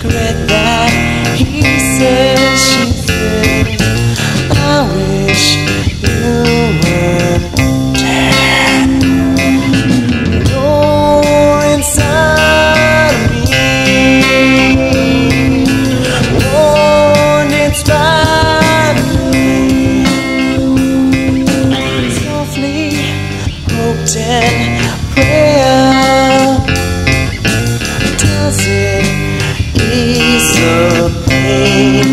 read that he says she thinks I wish you were dead. You're inside of me, warned it's finally. Softly hoped and prayer, does it ease the pain?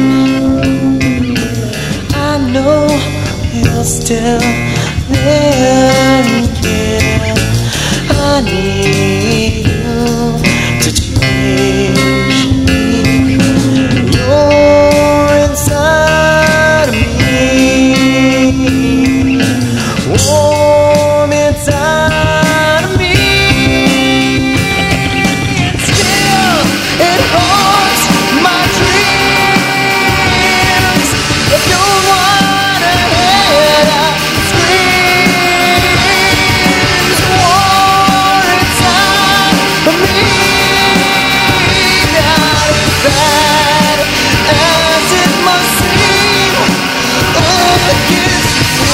I know you're still there and care. I need you to change me. You're inside of me, warm inside of me. Still, it haunts my dreams. If you're one ahead, I screams. War inside of me. Not as bad as it must seem. It gets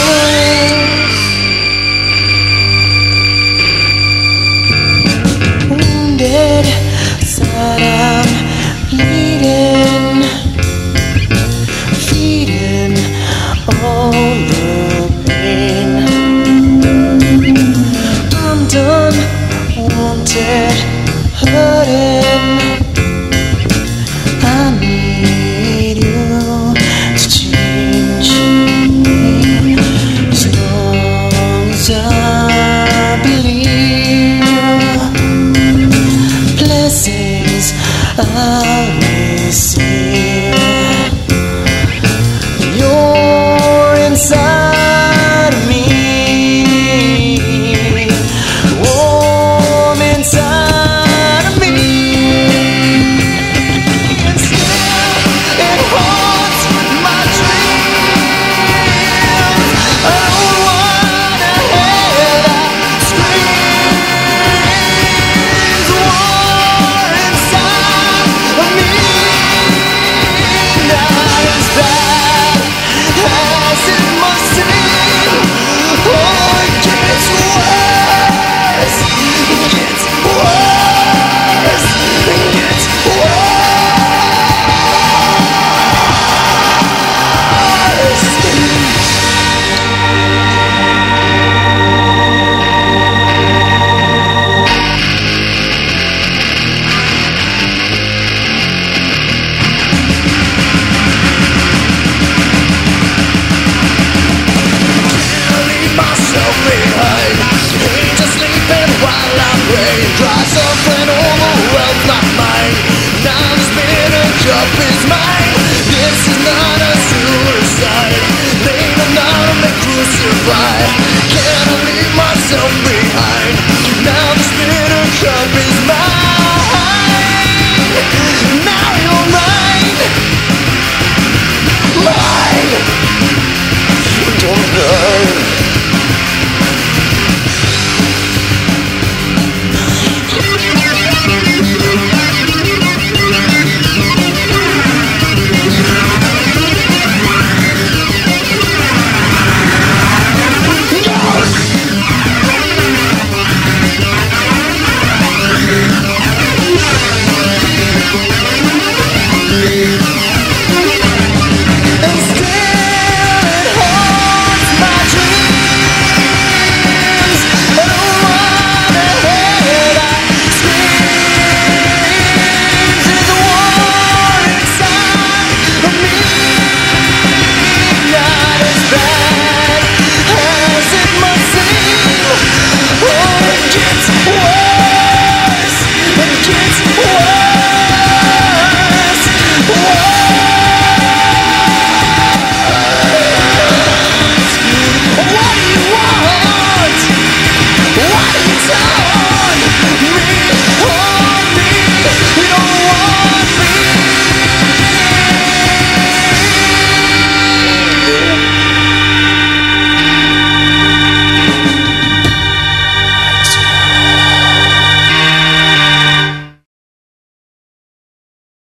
worse. Wounded side, I'm bleeding, feeding all the pain. I'm done, wanted, hurting. I need you to change me. As long as I believe, blessings I'll